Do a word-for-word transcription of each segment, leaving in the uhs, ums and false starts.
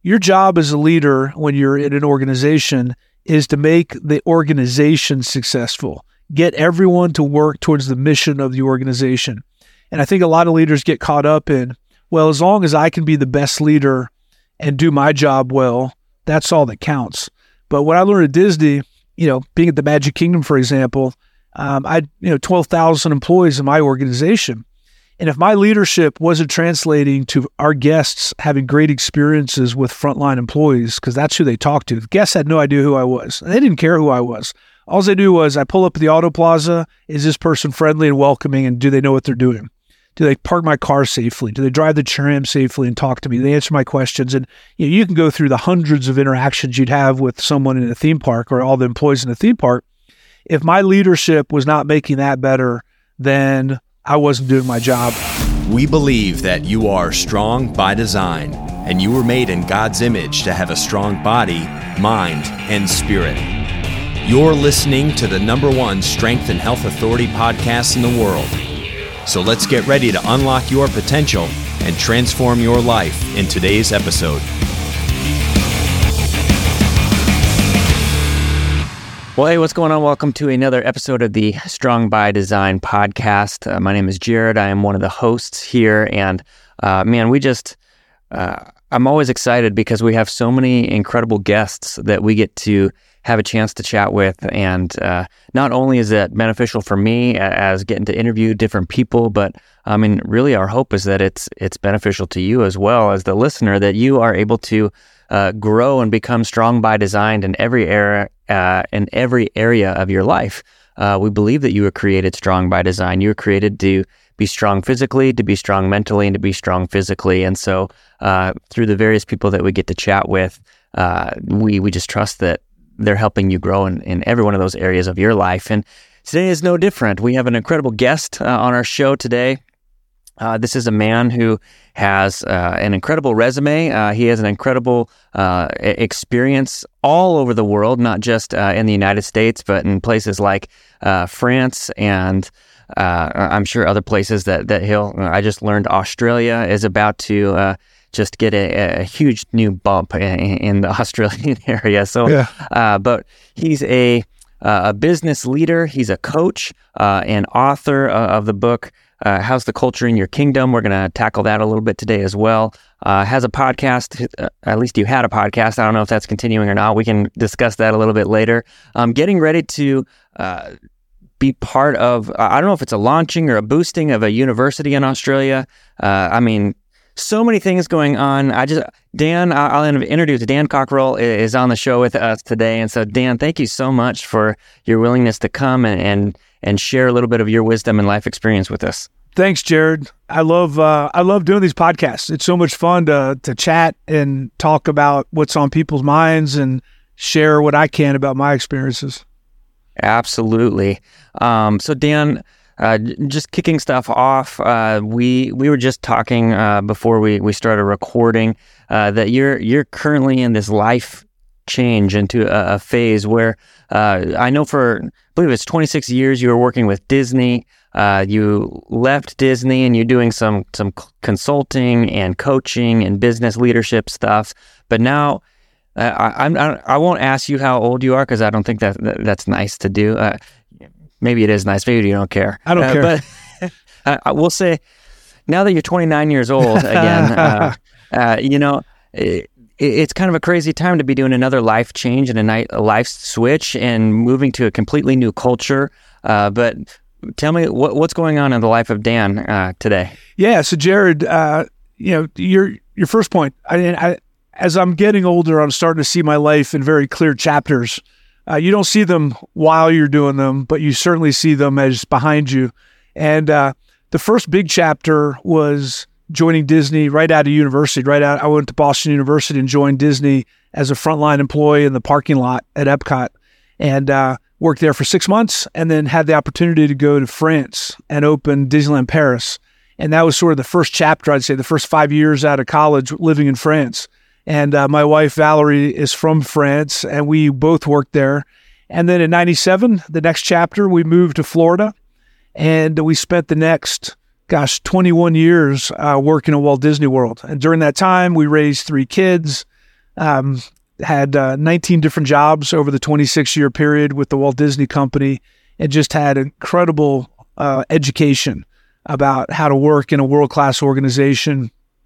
your job as a leader when you're in an organization is to make the organization successful, get everyone to work towards the mission of the organization. And I think a lot of leaders get caught up in, well, as long as I can be the best leader and do my job well, that's all that counts. But what I learned at Disney, you know, being at the Magic Kingdom, for example, um, I had, you know, twelve thousand employees in my organization. And if my leadership wasn't translating to our guests having great experiences with frontline employees, because that's who they talked to, the guests had no idea who I was. They didn't care who I was. All they knew was I pull up at the Auto Plaza, is this person friendly and welcoming, and do they know what they're doing? Do they park my car safely? Do they drive the tram safely and talk to me? Do they answer my questions? And you know, you can go through the hundreds of interactions you'd have with someone in a theme park or all the employees in a theme park. If my leadership was not making that better, then I wasn't doing my job. We believe that you are strong by design, and you were made in God's image to have a strong body, mind, and spirit. You're listening to the number one Strength and Health Authority podcast in the world. So let's get ready to unlock your potential and transform your life in today's episode. Well, hey, what's going on? Welcome to another episode of the Strong by Design podcast. Uh, my name is Jared. I am one of the hosts here. And uh, man, we just, uh, I'm always excited because we have so many incredible guests that we get to have a chance to chat with. And uh, not only is that beneficial for me as getting to interview different people, but I mean, really our hope is that it's it's beneficial to you as well as the listener, that you are able to uh, grow and become strong by design in every area, uh, in every area of your life. Uh, we believe that you were created strong by design. You were created to be strong physically, to be strong mentally, and to be strong physically. And so uh, through the various people that we get to chat with, uh, we we just trust that they're helping you grow in, in every one of those areas of your life. And today is no different. We have an incredible guest uh, on our show today. Uh, this is a man who has uh, an incredible resume. Uh, he has an incredible uh, experience all over the world, not just uh, in the United States, but in places like uh, France and uh, I'm sure other places that, that he'll, I just learned Australia is about to uh, just get a, a huge new bump in, in the Australian area. So, yeah. uh, but he's a, uh, a business leader. He's a coach, uh, and author uh, of the book, Uh, How's the Culture in Your Kingdom? We're going to tackle that a little bit today as well. Uh, has a podcast, uh, at least you had a podcast. I don't know if that's continuing or not. We can discuss that a little bit later. Um, getting ready to uh, be part of, uh, I don't know if it's a launching or a boosting of a university in Australia. Uh, I mean, so many things going on. I just, Dan, I'll introduce Dan Cockrell is on the show with us today. And so, Dan, thank you so much for your willingness to come and, and and share a little bit of your wisdom and life experience with us. Thanks, Jared. I love uh, I love doing these podcasts. It's so much fun to to chat and talk about what's on people's minds and share what I can about my experiences. Absolutely. Um, so, Dan, uh, just kicking stuff off, uh, we we were just talking uh, before we, we started recording uh, that you're you're currently in this life change into a, a phase where uh, I know for, I believe it's twenty-six years you were working with Disney. Uh, you left Disney and you're doing some some consulting and coaching and business leadership stuff. But now uh, I, I'm, I I won't ask you how old you are because I don't think that, that that's nice to do. Uh, maybe it is nice. Maybe you don't care. I don't uh, care. But uh, I will say, now that you're twenty-nine years old again, uh, uh, you know. It, It's kind of a crazy time to be doing another life change and a, night, a life switch and moving to a completely new culture. Uh, but tell me what, what's going on in the life of Dan uh, today. Yeah. So Jared, uh, you know, your your first point. I, I, as I'm getting older, I'm starting to see my life in very clear chapters. Uh, you don't see them while you're doing them, but you certainly see them as behind you. And uh, the first big chapter was joining Disney right out of university, right out. I went to Boston University and joined Disney as a frontline employee in the parking lot at Epcot, and uh, worked there for six months and then had the opportunity to go to France and open Disneyland Paris. And that was sort of the first chapter, I'd say, the first five years out of college living in France. And uh, my wife, Valerie, is from France, and we both worked there. And then in ninety-seven, the next chapter, we moved to Florida, and we spent the next gosh, twenty-one years uh, working at Walt Disney World. And during that time, we raised three kids. um, had uh, nineteen different jobs over the twenty-six year period with the Walt Disney Company, and just had incredible uh, education about how to work in a world-class organization,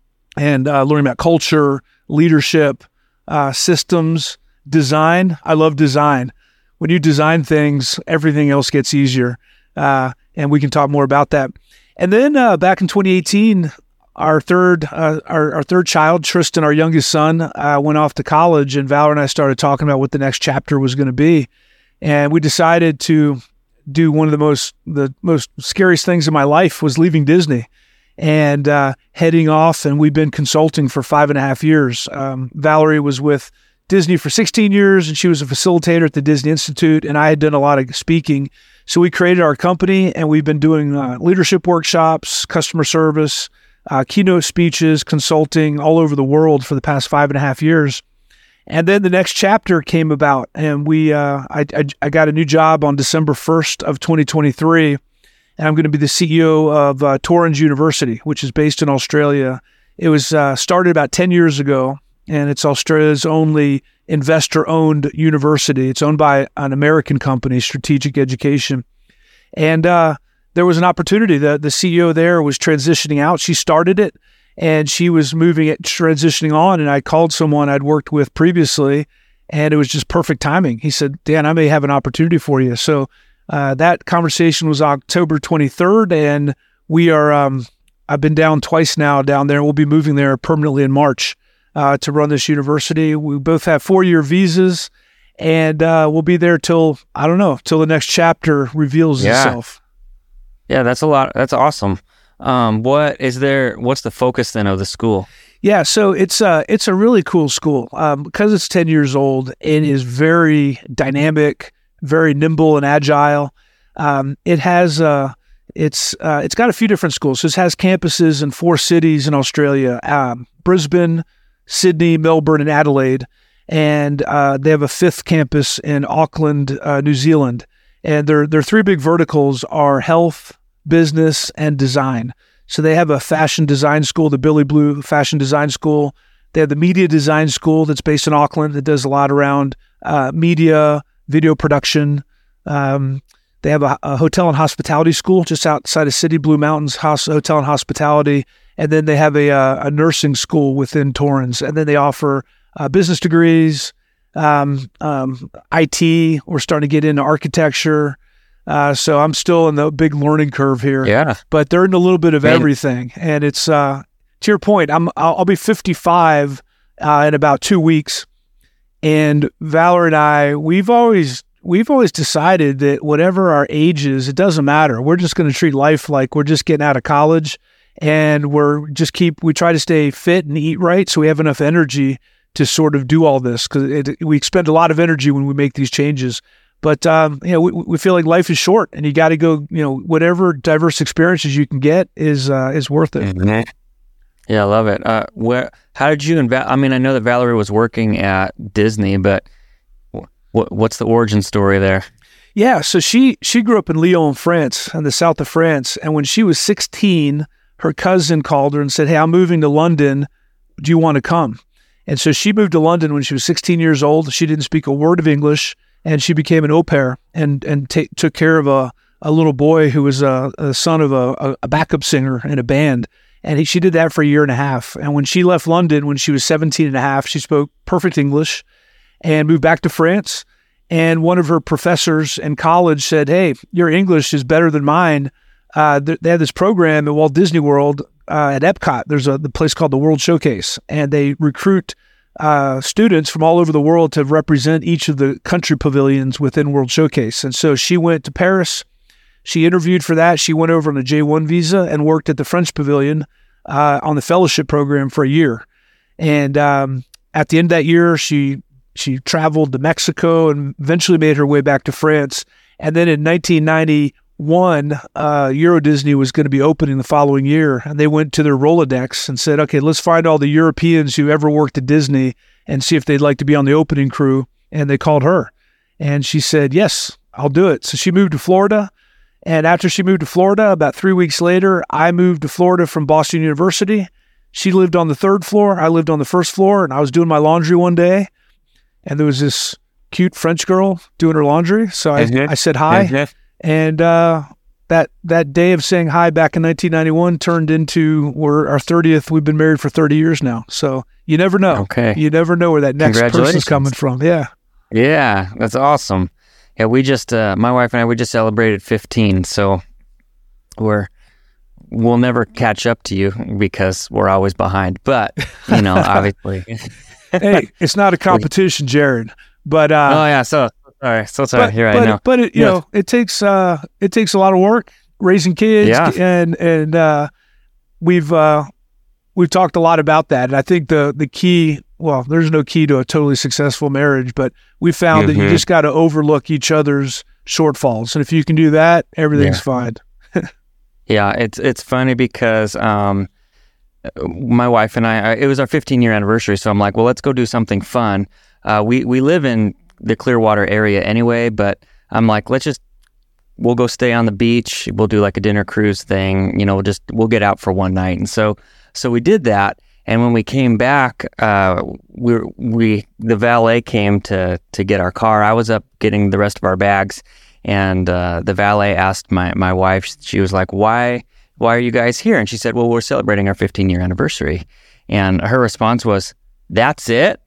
and uh, learning about culture, leadership, uh, systems, design. I love design. When you design things, everything else gets easier, uh, and we can talk more about that. And then uh, back in twenty eighteen, our third uh, our, our third child, Tristan, our youngest son, uh, went off to college, and Valerie and I started talking about what the next chapter was going to be, and we decided to do one of the most the most scariest things in my life was leaving Disney and uh, heading off. And we've been consulting for five and a half years. Um, Valerie was with Disney for sixteen years, and she was a facilitator at the Disney Institute, and I had done a lot of speaking. So we created our company, and we've been doing uh, leadership workshops, customer service, uh, keynote speeches, consulting all over the world for the past five and a half years. And then the next chapter came about, and we uh, I, I, I got a new job on December first of twenty twenty-three, and I'm going to be the C E O of uh, Torrens University, which is based in Australia. It was uh, started about ten years ago, and it's Australia's only investor-owned university. It's owned by an American company, Strategic Education. And uh, there was an opportunity. The, the C E O there was transitioning out. She started it, and she was moving it, transitioning on, and I called someone I'd worked with previously, and it was just perfect timing. He said, Dan, I may have an opportunity for you. So uh, that conversation was October twenty-third, and we are, um, I've been down twice now down there. We'll be moving there permanently in March. Uh, to run this university. We both have four-year visas, and uh, we'll be there till, I don't know, till the next chapter reveals yeah. itself. Yeah, that's a lot. That's awesome. Um, what is there, what's the focus then of the school? Yeah, so it's a, it's a really cool school. Um, because it's ten years old, it is very dynamic, very nimble and agile. Um, it has, uh, it's uh, it's got a few different schools. So it has campuses in four cities in Australia, um, Brisbane, Sydney, Melbourne, and Adelaide. And uh, they have a fifth campus in Auckland, uh, New Zealand. And their their three big verticals are health, business, and design. So they have a fashion design school, the Billy Blue Fashion Design School. They have the Media Design School that's based in Auckland that does a lot around uh, media, video production. Um, they have a, a hotel and hospitality school just outside of Sydney, Blue Mountains House, Hotel and Hospitality. And then they have a, a, a nursing school within Torrens. And then they offer uh, business degrees, um, um, I T. We're starting to get into architecture. Uh, so I'm still in the big learning curve here. Yeah. But they're in a little bit of everything. And it's, uh, to your point, I'm, I'll, I'll be fifty-five uh, in about two weeks. And Valerie and I, we've always... We've always decided that whatever our age is, it doesn't matter. We're just going to treat life like we're just getting out of college, and we're just keep, we try to stay fit and eat right so we have enough energy to sort of do all this, because we expend a lot of energy when we make these changes. But, um, you know, we, we feel like life is short, and you got to go, you know, whatever diverse experiences you can get is uh, is worth it. Mm-hmm. Yeah, I love it. Uh, where, how did you, inv- I mean, I know that Valerie was working at Disney, but what's the origin story there? Yeah, so she she grew up in Lyon, France, in the south of France. And when she was sixteen, her cousin called her and said, hey, I'm moving to London. Do you want to come? And so she moved to London when she was sixteen years old. She didn't speak a word of English, and she became an au pair and and t- took care of a, a little boy who was a, a son of a, a backup singer in a band. And he, she did that for a year and a half. And when she left London, when she was seventeen and a half, she spoke perfect English and moved back to France. And one of her professors in college said, hey, your English is better than mine. Uh, th- they have this program at Walt Disney World uh, at Epcot. There's a the place called the World Showcase, and they recruit uh, students from all over the world to represent each of the country pavilions within World Showcase. And so she went to Paris. She interviewed for that. She went over on a J one visa and worked at the French Pavilion uh, on the fellowship program for a year. And um, at the end of that year, she she traveled to Mexico and eventually made her way back to France. And then in nineteen ninety-one, uh, Euro Disney was going to be opening the following year. And they went to their Rolodex and said, okay, let's find all the Europeans who ever worked at Disney and see if they'd like to be on the opening crew. And they called her. And she said, yes, I'll do it. So she moved to Florida. And after she moved to Florida, about three weeks later, I moved to Florida from Boston University. she lived on the third floor. I lived on the first floor, and I was doing my laundry one day, and there was this cute French girl doing her laundry. So I, Mm-hmm. I said hi, Mm-hmm. and uh, that that day of saying hi back in nineteen ninety-one turned into we're our thirtieth. We've been married for thirty years now. So you never know. Okay. You never know where that next person's Congratulations. coming from. Yeah. Yeah, that's awesome. Yeah, we just, uh, my wife and I, we just celebrated fifteen, so we're, we'll never catch up to you because we're always behind. But, you know, obviously. Hey, it's not a competition, Jared. But uh, oh, yeah, so, sorry, so sorry, but, here but, I know. But it, you Yeah. know, it takes uh, it takes a lot of work raising kids, Yeah. and and uh, we've uh, we've talked a lot about that. And I think the the key, well, there's no key to a totally successful marriage, but we found that you Mhm. just got to overlook each other's shortfalls, and if you can do that, everything's Yeah. fine. Yeah, it's it's funny because um, my wife and I, it was our fifteen year anniversary, so I'm like, well, let's go do something fun. Uh, we we live in the Clearwater area anyway, but I'm like, let's just we'll go stay on the beach. We'll do like a dinner cruise thing. You know, we'll just we'll get out for one night, and so so we did that. And when we came back, uh, we we the valet came to to get our car. I was up getting the rest of our bags. And uh, the valet asked my, my wife, she was like, why why are you guys here? And she said, well, we're celebrating our fifteen year anniversary. And her response was, that's it?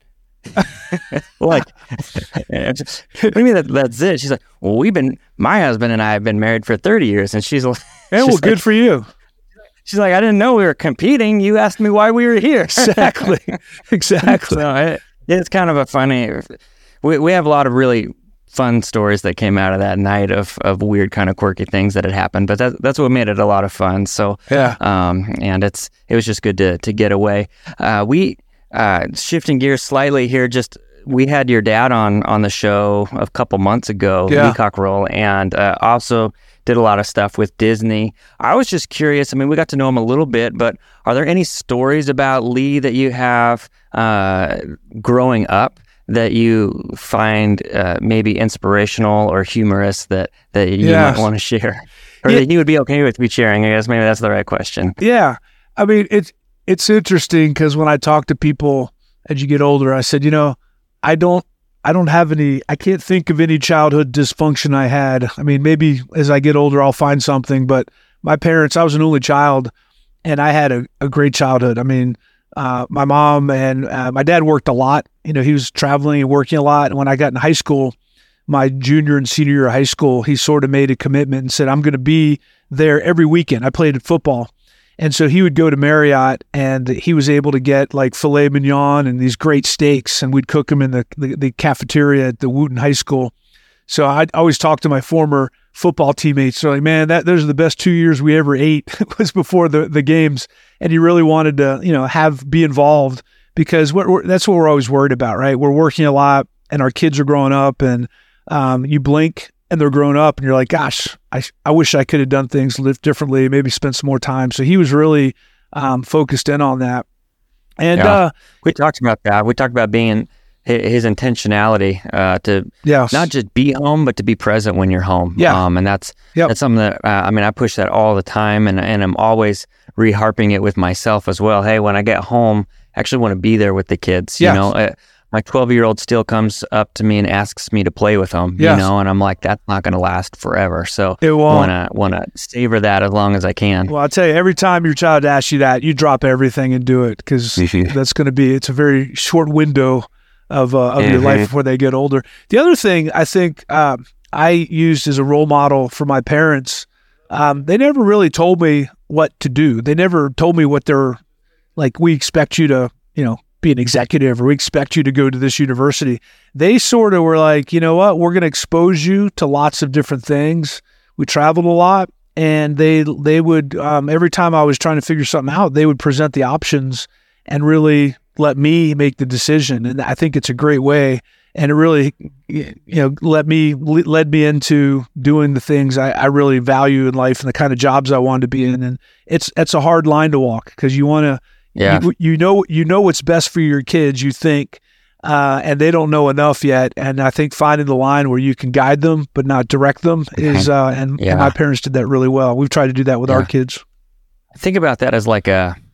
Like, what do you mean that, that's it? She's like, well, we've been, my husband and I have been married for thirty years. And she's like, Yeah, well, good for you. she's like, I didn't know we were competing. You asked me why we were here. Exactly, exactly. So it, it's kind of a funny, we, we have a lot of really fun stories that came out of that night of, of weird kind of quirky things that had happened, but that, that's what made it a lot of fun. So, Yeah. um, and it's, it was just good to, to get away. Uh, we, uh, shifting gears slightly here, just, we had your dad on, on the show a couple months ago, Yeah. Lee Cockerell, and, uh, also did a lot of stuff with Disney. I was just curious. I mean, we got to know him a little bit, but are there any stories about Lee that you have, uh, growing up that you find uh, maybe inspirational or humorous that, that you Yes. might want to share? Or Yeah. that you would be okay with me sharing? I guess maybe that's the right question. Yeah. I mean, it's it's interesting because when I talk to people as you get older, I said, you know, I don't I don't have any, I can't think of any childhood dysfunction I had. I mean, maybe as I get older, I'll find something, but my parents, I was an only child and I had a, a great childhood. I mean, uh, my mom and uh, my dad worked a lot. You know, he was traveling and working a lot. And when I got in high school, my junior and senior year of high school, he sort of made a commitment and said, I'm going to be there every weekend. I played football. And so he would go to Marriott and he was able to get like filet mignon and these great steaks, and we'd cook them in the, the, the cafeteria at the Wooten High School. So I always talk to my former football teammates. They're like, man, that those are the best two years we ever ate was before the, the games. And he really wanted to, you know, have, be involved because what we're, that's what we're always worried about, right? We're working a lot and our kids are growing up, and um, you blink and they're grown up and you're like, gosh, I, I wish I could have done things, lived differently, maybe spent some more time. So he was really um, focused in on that. And Yeah. uh, We talked about that. We talked about being hi- his intentionality uh, to yeah, not just be home, but to be present when you're home. Yeah. Um, and that's Yep. that's something that, uh, I mean, I push that all the time, and, and I'm always reharping it with myself as well. Hey, when I get home, I actually want to be there with the kids. You Yes. know, uh, my twelve-year-old still comes up to me and asks me to play with him, Yes. you know, and I'm like, that's not going to last forever. So It won't. want to want to savor that as long as I can. well, I'll tell you, every time your child asks you that, you drop everything and do it because that's going to be, it's a very short window of, uh, of your Mhm. life before they get older. The other thing I think um, I used as a role model for my parents, um, they never really told me what to do. They never told me what they're like, we expect you to, you know, be an executive or we expect you to go to this university. They sort of were like, you know what, we're going to expose you to lots of different things. We traveled a lot, and they they would, um, every time I was trying to figure something out, they would present the options and really let me make the decision. And I think it's a great way. And it really, you know, let me, led me into doing the things I, I really value in life and the kind of jobs I wanted to be in. And it's, it's a hard line to walk because you want to, Yeah. You, you know, you know what's best for your kids, you think, uh, and they don't know enough yet. And I think finding the line where you can guide them but not direct them is, uh, and, Yeah. and my parents did that really well. We've tried to do that with our Yeah. kids. Think about that as like a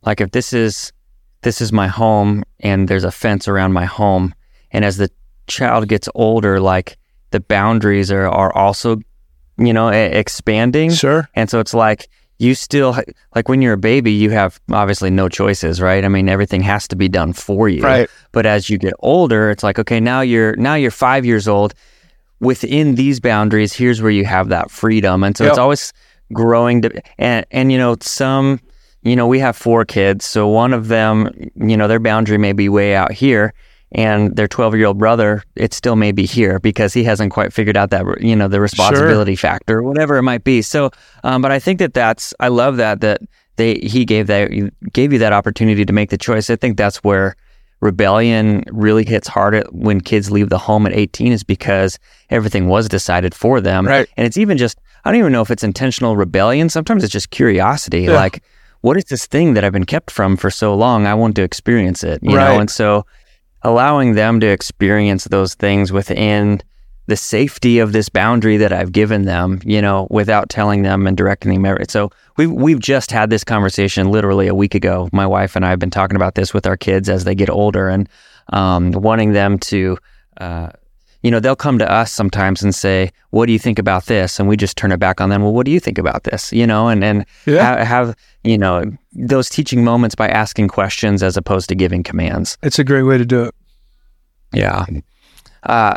like if this is this is my home and there's a fence around my home, and as the child gets older, like the boundaries are, are also, you know, e- expanding. Sure. And so it's like, you still, like when you're a baby, you have obviously no choices, right? I mean, everything has to be done for you. Right. But as you get older, it's like, okay, now you're now you're five years old. Within these boundaries, here's where you have that freedom. And so Yep. it's always growing to, and, and, you know, some, you know, we have four kids. So one of them, you know, their boundary may be way out here, and their twelve-year-old brother, it still may be here because he hasn't quite figured out that, you know, the responsibility Sure. factor, or whatever it might be. So, um, but I think that that's, I love that, that they, he gave that, gave you that opportunity to make the choice. I think that's where rebellion really hits hard at when kids leave the home at eighteen, is because everything was decided for them. Right. And it's even just, I don't even know if it's intentional rebellion. Sometimes it's just curiosity. Yeah. Like, what is this thing that I've been kept from for so long? I want to experience it, you Right. know? And so allowing them to experience those things within the safety of this boundary that I've given them, you know, without telling them and directing them. So we've, we've just had this conversation literally a week ago. My wife and I have been talking about this with our kids as they get older, and um, wanting them to, uh, you know, they'll come to us sometimes and say, what do you think about this? And we just turn it back on them. Well, what do you think about this? You know, and, and Yeah. ha- have, you know, those teaching moments by asking questions as opposed to giving commands. It's a great way to do it. Yeah. Uh,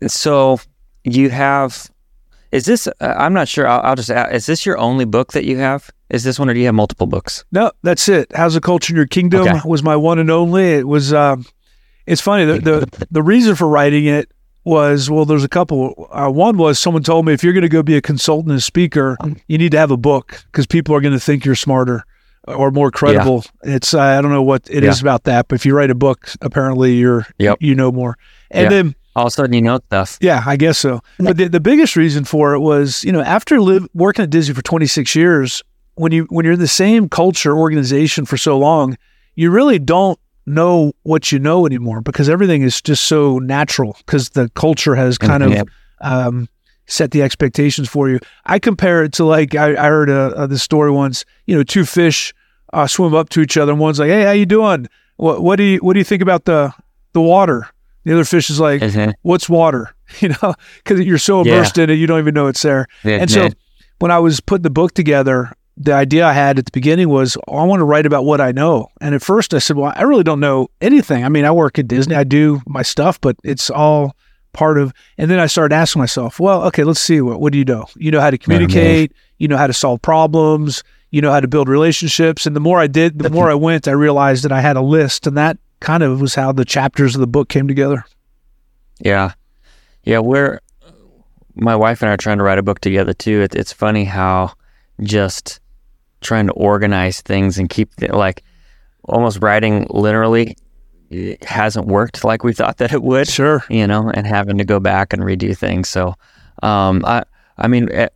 so you have, is this, uh, I'm not sure, I'll, I'll just ask, is this your only book that you have? Is this one, or do you have multiple books? No, that's it. How's the Culture in Your Kingdom Okay. was my one and only. It was, um, it's funny. The, the, the reason for writing it was, well, there's a couple. Uh, one was someone told me, if you're going to go be a consultant and speaker, you need to have a book because people are going to think you're smarter or more credible. It's, uh, I don't know what it Yeah. is about that, but if you write a book, apparently you're, Yep. you know more. And Yeah. then, All of a sudden you know stuff. yeah, I guess so. But the, the biggest reason for it was, you know, after live, working at Disney for twenty-six years, when you when you're in the same culture organization for so long, you really don't know what you know anymore because everything is just so natural because the culture has kind of Yeah. um, set the expectations for you. I compare it to like I, I heard a, a, this story once. You know, two fish uh, swim up to each other, and one's like, "Hey, how you doing? What what do you what do you think about the the water?" The other fish is like, Mhm. "What's water?" You know, because you're so immersed in it, you don't even know it's there. Yeah, And so yeah. when I was putting the book together, the idea I had at the beginning was, oh, I want to write about what I know. And at first I said, well, I really don't know anything. I mean, I work at Disney, I do my stuff, but it's all part of, and then I started asking myself, well, okay, let's see, what, what do you know? You know how to communicate, you know how to solve problems, you know how to build relationships. And the more I did, the more I went, I realized that I had a list, and that kind of was how the chapters of the book came together. Yeah. Yeah. We're, my wife and I are trying to write a book together too. It, it's funny how just trying to organize things and keep the, like almost writing literally, it hasn't worked like we thought that it would. Sure. You know, and having to go back and redo things. So, um, I, I mean, eh,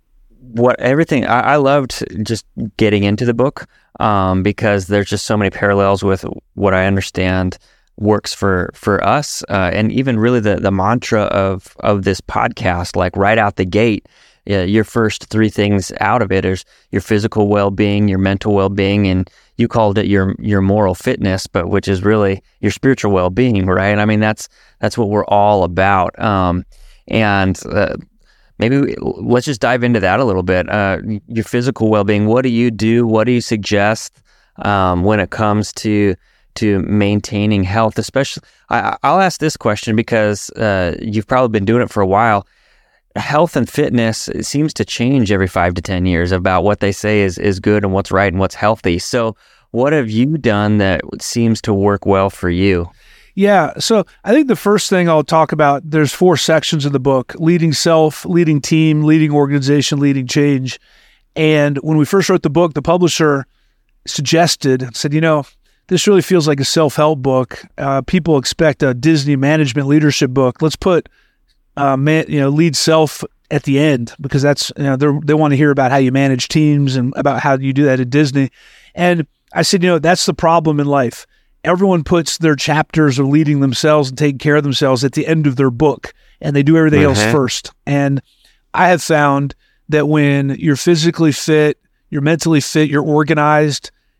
what everything, I, I loved just getting into the book, um, because there's just so many parallels with what I understand works for, for us. Uh, and even really the, the mantra of, of this podcast, like right out the gate, yeah, your first three things out of it is your physical well-being, your mental well-being, and you called it your your moral fitness, but which is really your spiritual well-being, right? I mean, that's that's what we're all about. Um, and uh, maybe we, let's just dive into that a little bit. Uh, your physical well-being. What do you do? What do you suggest um, when it comes to to maintaining health? Especially, I, I'll ask this question because uh, you've probably been doing it for a while. Health and fitness, it seems to change every five to ten years about what they say is, is good and what's right and what's healthy. So what have you done that seems to work well for you? Yeah. So I think the first thing I'll talk about, there's four sections of the book: leading self, leading team, leading organization, leading change. And when we first wrote the book, the publisher suggested, said, you know, this really feels like a self-help book. Uh, people expect a Disney management leadership book. Let's put Uh, man, you know, lead self at the end, because that's, you know, they they want to hear about how you manage teams and about how you do that at Disney. And I said, you know, that's the problem in life. Everyone puts their chapters of leading themselves and taking care of themselves at the end of their book, and they do everything Mm-hmm. else first. And I have found that when you're physically fit, you're mentally fit, you're organized,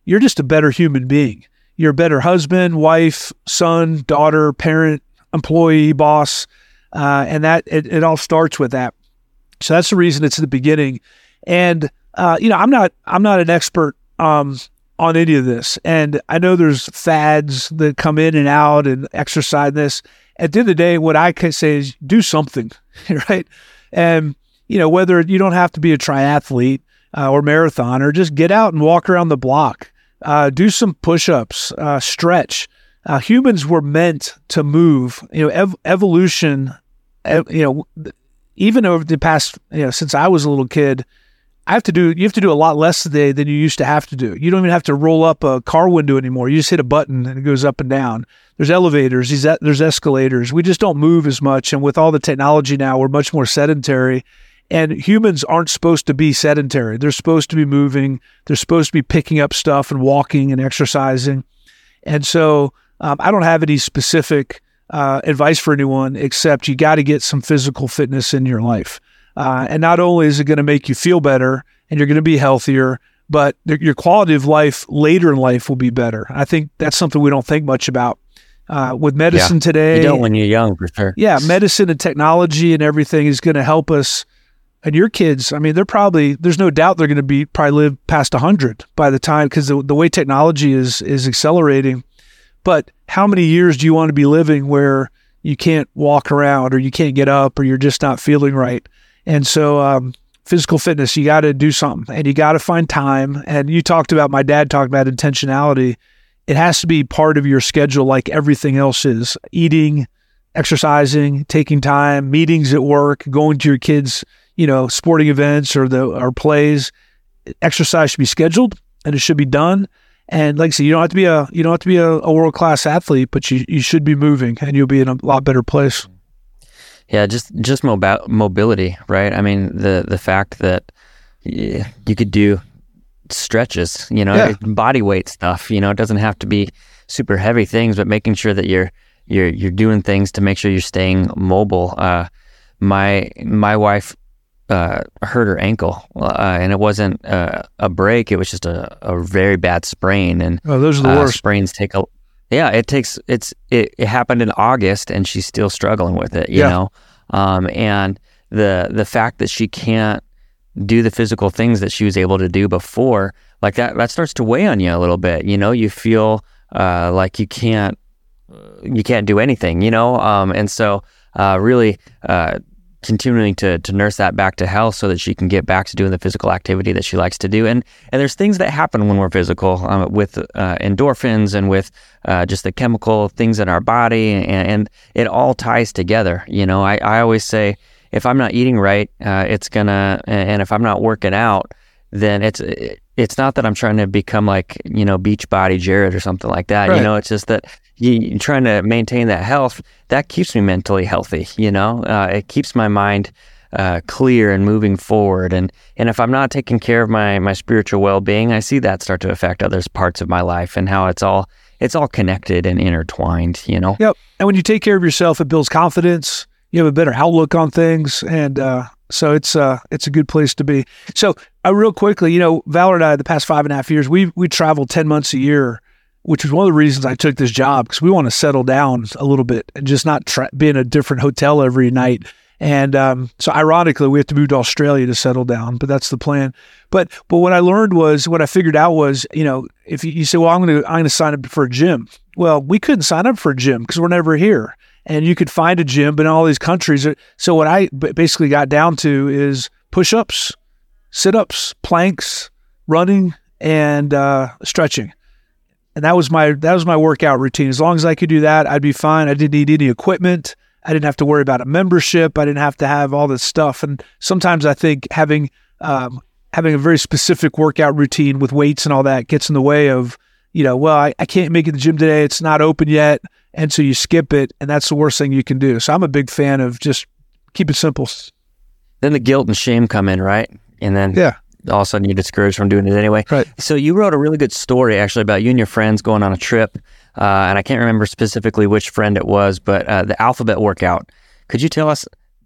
you're just a better human being. You're a better husband, wife, son, daughter, parent, employee, boss. Uh, and that it, it all starts with that. So that's the reason it's at the beginning. And, uh, you know, I'm not, I'm not an expert, um, on any of this. And I know there's fads that come in and out and exercise this. At the end of the day, what I can say is do something, right? And, you know, whether you don't have to be a triathlete uh, or marathoner, just get out and walk around the block, uh, do some push-ups, uh, stretch. Uh, humans were meant to move. You know, ev- evolution, ev- you know, even over the past, you know, since I was a little kid, I have to do, you have to do a lot less today than you used to have to do. You don't even have to roll up a car window anymore. You just hit a button and it goes up and down. There's elevators, there's escalators. We just don't move as much. And with all the technology now, we're much more sedentary. And humans aren't supposed to be sedentary. They're supposed to be moving. They're supposed to be picking up stuff and walking and exercising. And so um, I don't have any specific uh, advice for anyone, except you got to get some physical fitness in your life. Uh, and not only is it going to make you feel better and you're going to be healthier, but th- your quality of life later in life will be better. I think that's something we don't think much about. Uh, with medicine yeah. today. You don't when you're young, for sure. Yeah, medicine and technology and everything is going to help us. And your kids, I mean, they're probably, there's no doubt they're going to be probably live past one hundred by the time, because the, the way technology is is accelerating. But how many years do you want to be living where you can't walk around or you can't get up or you're just not feeling right? And so um, physical fitness, you got to do something and you got to find time. And you talked about, my dad talked about intentionality. It has to be part of your schedule like everything else is. Eating, exercising, taking time, meetings at work, going to your kids', you know, sporting events or the or plays. Exercise should be scheduled and it should be done. And like I said, you don't have to be a you don't have to be a, a world-class athlete, but you, you should be moving and you'll be in a lot better place. Yeah, just just mobi- mobility, right? I mean, the the fact that you could do stretches, you know, yeah. body weight stuff, you know, it doesn't have to be super heavy things, but making sure that you're you're you're doing things to make sure you're staying mobile. Uh, my my wife uh, hurt her ankle, uh, and it wasn't uh, a break; it was just a, a very bad sprain. And oh, those are the uh, worst. Sprains take a yeah, it takes it's it, it happened in August, and she's still struggling with it. You yeah. know, um, and the the fact that she can't do the physical things that she was able to do before, like that, that starts to weigh on you a little bit. You know, you feel uh, like you can't, you can't do anything, you know? Um, and so uh, really uh, continuing to to nurse that back to health so that she can get back to doing the physical activity that she likes to do. And and there's things that happen when we're physical um, with uh, endorphins and with uh, just the chemical things in our body, and, and it all ties together. You know, I, I always say, if I'm not eating right, uh, it's gonna, and if I'm not working out, then it's it's not that I'm trying to become like, you know, Beachbody Jared or something like that. Right. You know, it's just that you, you're trying to maintain that health. That keeps me mentally healthy. You know, uh, it keeps my mind uh, clear and moving forward. And and if I'm not taking care of my my spiritual well-being, I see that start to affect other parts of my life and how it's all it's all connected and intertwined. You know. Yep. And when you take care of yourself, it builds confidence. You have a better outlook on things, and uh, so it's uh, it's a good place to be. So, uh, real quickly, you know, Valor and I, the past five and a half years, we we traveled ten months a year, which was one of the reasons I took this job, because we want to settle down a little bit and just not tra- be in a different hotel every night. And um, so, ironically, we have to move to Australia to settle down, but that's the plan. But but what I learned was, what I figured out was, you know, if you, you say, well, I'm going to I'm going to sign up for a gym. Well, we couldn't sign up for a gym because we're never here. And you could find a gym, but in all these countries. So what I basically got down to is push-ups, sit-ups, planks, running, and uh, stretching. And that was my that was my workout routine. As long as I could do that, I'd be fine. I didn't need any equipment. I didn't have to worry about a membership. I didn't have to have all this stuff. And sometimes I think having um, having a very specific workout routine with weights and all that gets in the way of, you know, well, I, I can't make it to the gym today. It's not open yet. And so you skip it, and that's the worst thing you can do. So I'm a big fan of just keep it simple. Then the guilt and shame come in, right? And then yeah. all of a sudden you're discouraged from doing it anyway. Right. So you wrote a really good story, actually, about you and your friends going on a trip, uh, and I can't remember specifically which friend it was, but uh, the alphabet workout. Could you tell us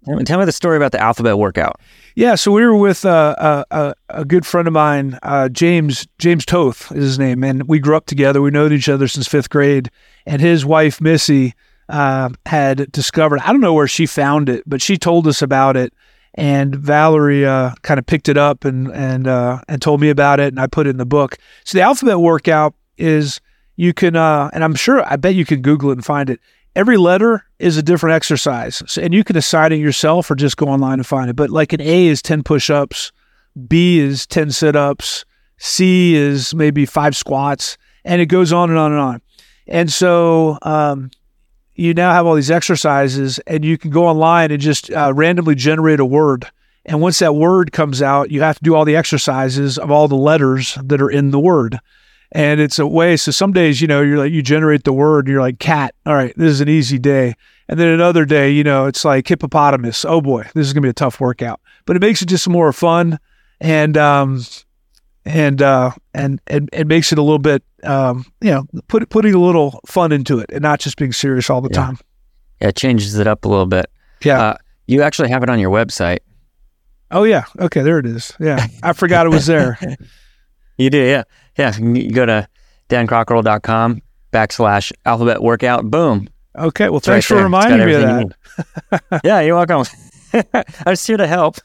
Tell me the story about the alphabet workout. Yeah, so we were with uh, a, a good friend of mine, uh, James James Toth is his name, and we grew up together. We known each other since fifth grade, and his wife, Missy, uh, had discovered, I don't know where she found it, but she told us about it, and Valerie uh, kind of picked it up and and uh, and told me about it, and I put it in the book. So the alphabet workout is, you can, uh, and I'm sure, I bet you can Google it and find it. Every letter is a different exercise, so, and you can assign it yourself or just go online and find it. But like an A is ten push-ups, B is ten sit-ups, C is maybe five squats, and it goes on and on and on. And so um, you now have all these exercises, and you can go online and just uh, randomly generate a word. And once that word comes out, you have to do all the exercises of all the letters that are in the word. And it's a way, so some days, you know, you're like, you generate the word, and you're like, cat, all right, this is an easy day. And then another day, you know, it's like hippopotamus. Oh boy, this is going to be a tough workout. But it makes it just more fun, and um, and uh, and and it makes it a little bit, um, you know, put putting a little fun into it, and not just being serious all the yeah. time. Yeah, it changes it up a little bit. Yeah, uh, you actually have it on your website. Oh yeah, okay, there it is. Yeah, I forgot it was there. You do, yeah. Yeah, you go to dancrockerell.com backslash alphabet workout. Boom. Okay, well, It's thanks right for reminding me of you that. Yeah, you're welcome. I'm just here to help.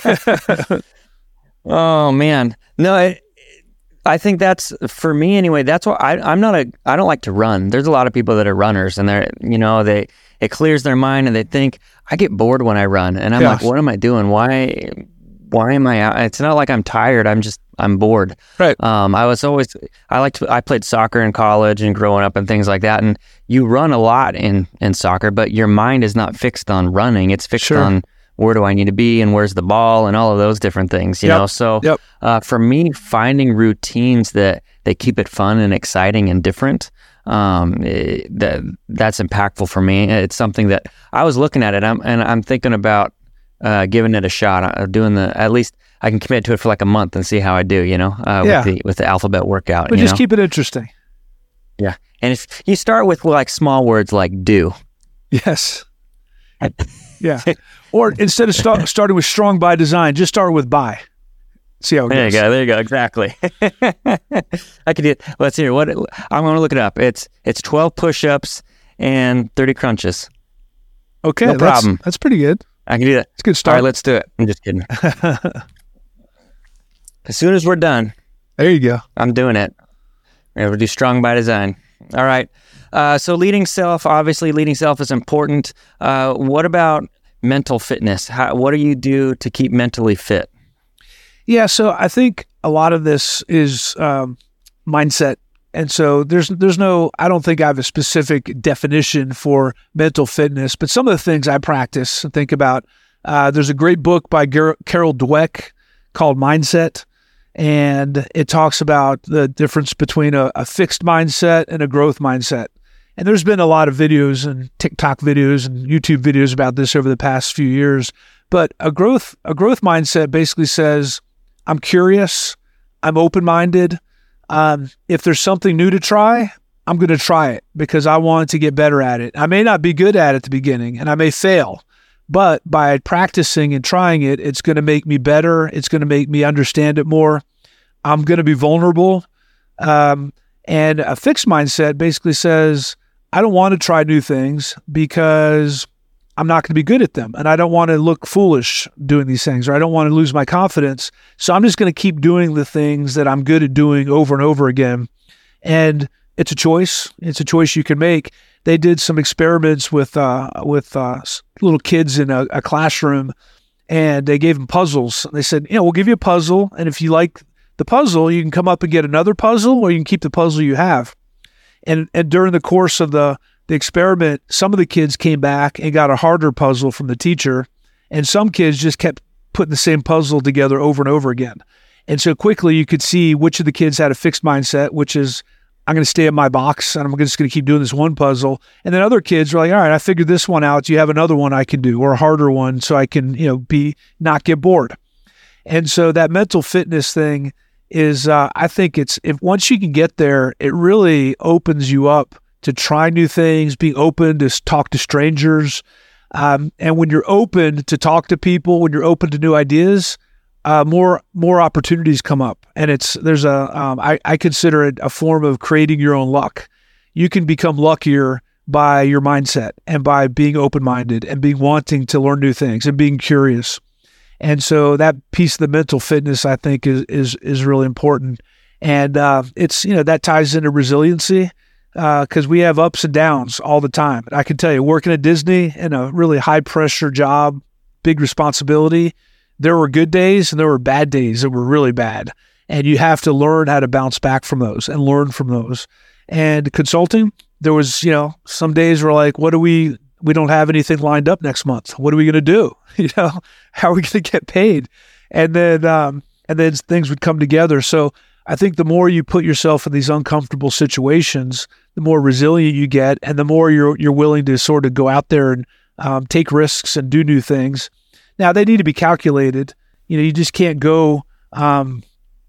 Oh, man. No, I, I think that's, for me anyway, that's why I, I'm not a, I don't like to run. There's a lot of people that are runners, and they're, you know, they, it clears their mind, and they think, I get bored when I run. And I'm Yes. like, what am I doing? Why, why am I out? It's not like I'm tired. I'm just, I'm bored. Right. Um, I was always, I liked, I played soccer in college and growing up and things like that. And you run a lot in, in soccer, but your mind is not fixed on running. It's fixed Sure. on where do I need to be and where's the ball and all of those different things, you Yep. know? So Yep. uh, for me, finding routines that, that keep it fun and exciting and different, um, it, that that's impactful for me. It's something that I was looking at it I'm, and I'm thinking about uh, giving it a shot, uh, doing the, at least I can commit to it for like a month and see how I do, you know, uh, Yeah. with the with the alphabet workout. But you just know? keep it interesting. Yeah. And if you start with like small words like do. Yes. Yeah. Or instead of start, starting with strong by design, just start with by. See how it There you goes. go. There you go. Exactly. I could do it. Let's hear what it, I'm going to look it up. It's it's twelve push-ups and thirty crunches. Okay. No that's, problem. That's pretty good. I can do that. It's a good All start. right, let's do it. I'm just kidding. As soon as we're done, There you go. I'm doing it. We're going to do strong by design. All right. Uh, so leading self, obviously leading self is important. Uh, what about mental fitness? How, what do you do to keep mentally fit? Yeah. So I think a lot of this is um, mindset. And so there's there's no, I don't think I have a specific definition for mental fitness, but some of the things I practice and think about, uh, there's a great book by Gar- Carol Dweck called Mindset. And it talks about the difference between a, a fixed mindset and a growth mindset. And there's been a lot of videos and TikTok videos and YouTube videos about this over the past few years. But a growth a growth mindset basically says, I'm curious, I'm open-minded. Um, if there's something new to try, I'm going to try it because I want to get better at it. I may not be good at it at the beginning, and I may fail. But by practicing and trying it, it's going to make me better. It's going to make me understand it more. I'm going to be vulnerable. Um, and a fixed mindset basically says, I don't want to try new things because I'm not going to be good at them. And I don't want to look foolish doing these things, or I don't want to lose my confidence. So I'm just going to keep doing the things that I'm good at doing over and over again. And it's a choice. It's a choice you can make. They did some experiments with uh, with uh, little kids in a, a classroom, and they gave them puzzles. They said, you know, we'll give you a puzzle, and if you like the puzzle, you can come up and get another puzzle, or you can keep the puzzle you have. And and during the course of the, the experiment, some of the kids came back and got a harder puzzle from the teacher, and some kids just kept putting the same puzzle together over and over again. And so quickly you could see which of the kids had a fixed mindset, which is, I'm going to stay in my box and I'm just going to keep doing this one puzzle. And then other kids are like, all right, I figured this one out. Do you have another one I can do, or a harder one, so I can, you know, be not get bored? And so that mental fitness thing is, uh, I think it's, if once you can get there, it really opens you up to try new things, being open to talk to strangers. Um, and when you're open to talk to people, when you're open to new ideas, uh, more more opportunities come up. And it's there's a um, I, I consider it a form of creating your own luck. You can become luckier by your mindset and by being open-minded and being wanting to learn new things and being curious. And so that piece of the mental fitness, I think, is is is really important. And uh, it's, you know, that ties into resiliency because uh, we have ups and downs all the time. And I can tell you, working at Disney in a really high-pressure job, big responsibility, there were good days and there were bad days that were really bad. And you have to learn how to bounce back from those and learn from those. And consulting, there was, you know, some days were like, what do we, we don't have anything lined up next month. What are we going to do? You know, how are we going to get paid? And then, um, and then things would come together. So I think the more you put yourself in these uncomfortable situations, the more resilient you get, and the more you're you're willing to sort of go out there and um, take risks and do new things. Now they need to be calculated. You know, you just can't go um,